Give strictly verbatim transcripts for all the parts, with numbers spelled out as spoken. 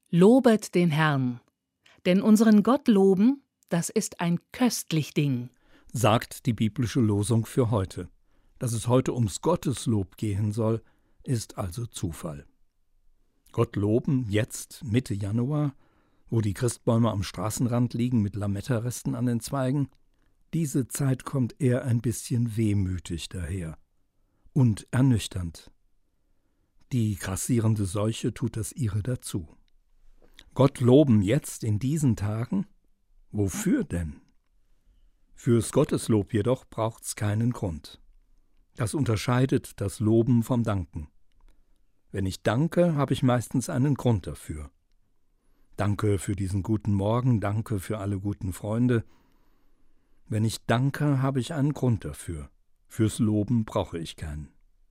Lobet den Herrn, denn unseren Gott loben, das ist ein köstlich Ding, sagt die biblische Losung für heute. Dass es heute ums Gotteslob gehen soll, ist also Zufall. Gott loben jetzt, Mitte Januar, wo die Christbäume am Straßenrand liegen mit Lametta-Resten an den Zweigen, diese Zeit kommt eher ein bisschen wehmütig daher und ernüchternd. Die grassierende Seuche tut das ihre dazu. Gott loben jetzt in diesen Tagen? Wofür denn? Fürs Gotteslob jedoch braucht's keinen Grund. Das unterscheidet das Loben vom Danken. Wenn ich danke, habe ich meistens einen Grund dafür. Danke für diesen guten Morgen, danke für alle guten Freunde. Wenn ich danke, habe ich einen Grund dafür. Fürs Loben brauche ich keinen.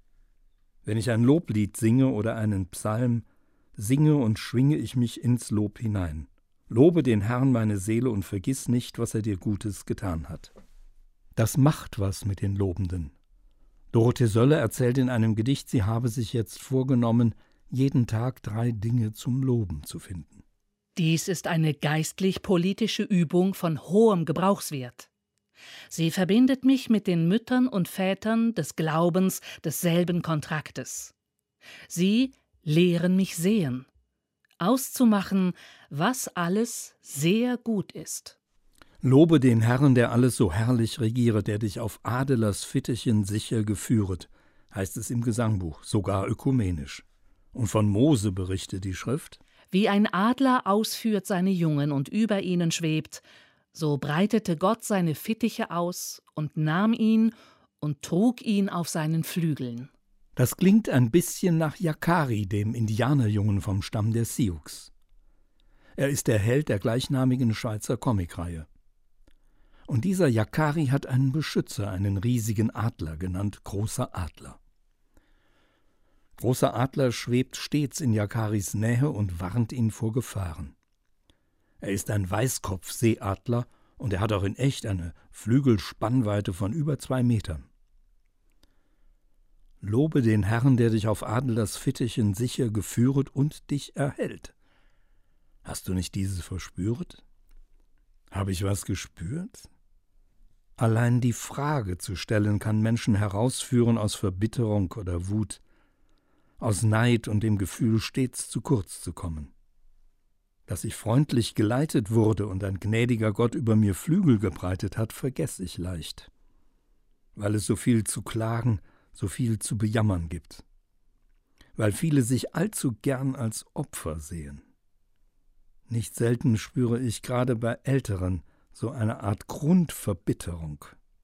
Wenn ich ein Loblied singe oder einen Psalm, singe und schwinge ich mich ins Lob hinein. Lobe den Herrn meine Seele und vergiss nicht, was er dir Gutes getan hat. Das macht was mit den Lobenden. Dorothee Sölle erzählt in einem Gedicht, sie habe sich jetzt vorgenommen, jeden Tag drei Dinge zum Loben zu finden. Dies ist eine geistlich-politische Übung von hohem Gebrauchswert. Sie verbindet mich mit den Müttern und Vätern des Glaubens desselben Kontraktes. Sie lehren mich sehen, auszumachen, was alles sehr gut ist. Lobe den Herrn, der alles so herrlich regiere, der dich auf Adelers Fittichen sicher geführet, heißt es im Gesangbuch, sogar ökumenisch. Und von Mose berichtet die Schrift: Wie ein Adler ausführt seine Jungen und über ihnen schwebt, so breitete Gott seine Fittiche aus und nahm ihn und trug ihn auf seinen Flügeln. Das klingt ein bisschen nach Yakari, dem Indianerjungen vom Stamm der Sioux. Er ist der Held der gleichnamigen Schweizer Comicreihe. Und dieser Yakari hat einen Beschützer, einen riesigen Adler, genannt Großer Adler. Großer Adler schwebt stets in Yakaris Nähe und warnt ihn vor Gefahren. Er ist ein Weißkopfseeadler und er hat auch in echt eine Flügelspannweite von über zwei Metern. Lobe den Herrn, der dich auf Adlers Fittichen sicher geführet und dich erhält. Hast du nicht dieses verspüret? Habe ich was gespürt? Allein die Frage zu stellen kann Menschen herausführen aus Verbitterung oder Wut, aus Neid und dem Gefühl, stets zu kurz zu kommen. Dass ich freundlich geleitet wurde und ein gnädiger Gott über mir Flügel gebreitet hat, vergesse ich leicht, weil es so viel zu klagen, so viel zu bejammern gibt, weil viele sich allzu gern als Opfer sehen. Nicht selten spüre ich gerade bei Älteren so eine Art Grundverbitterung.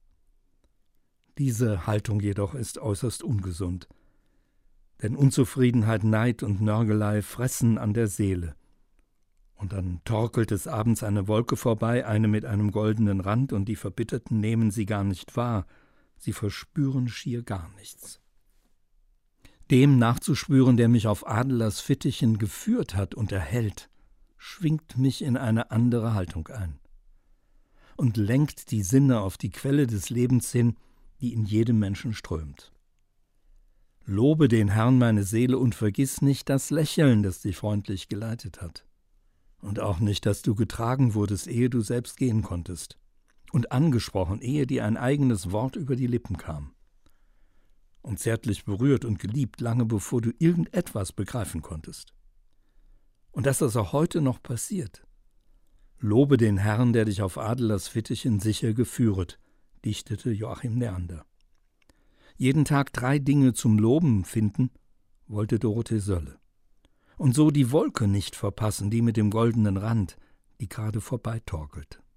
Diese Haltung jedoch ist äußerst ungesund, denn Unzufriedenheit, Neid und Nörgelei fressen an der Seele. Und dann torkelt es abends eine Wolke vorbei, eine mit einem goldenen Rand, und die Verbitterten nehmen sie gar nicht wahr, sie verspüren schier gar nichts. Dem nachzuspüren, der mich auf Adlers Fittichen geführt hat und erhält, schwingt mich in eine andere Haltung ein und lenkt die Sinne auf die Quelle des Lebens hin, die in jedem Menschen strömt. Lobe den Herrn meine Seele und vergiss nicht das Lächeln, das dich freundlich geleitet hat. Und auch nicht, dass du getragen wurdest, ehe du selbst gehen konntest. Und angesprochen, ehe dir ein eigenes Wort über die Lippen kam. Und zärtlich berührt und geliebt, lange bevor du irgendetwas begreifen konntest. Und dass das auch heute noch passiert. Lobe den Herrn, der dich auf Adlers Fittichen sicher geführet, dichtete Joachim Neander. Jeden Tag drei Dinge zum Loben finden, wollte Dorothee Sölle. Und so die Wolke nicht verpassen, die mit dem goldenen Rand, die gerade vorbeitorkelt.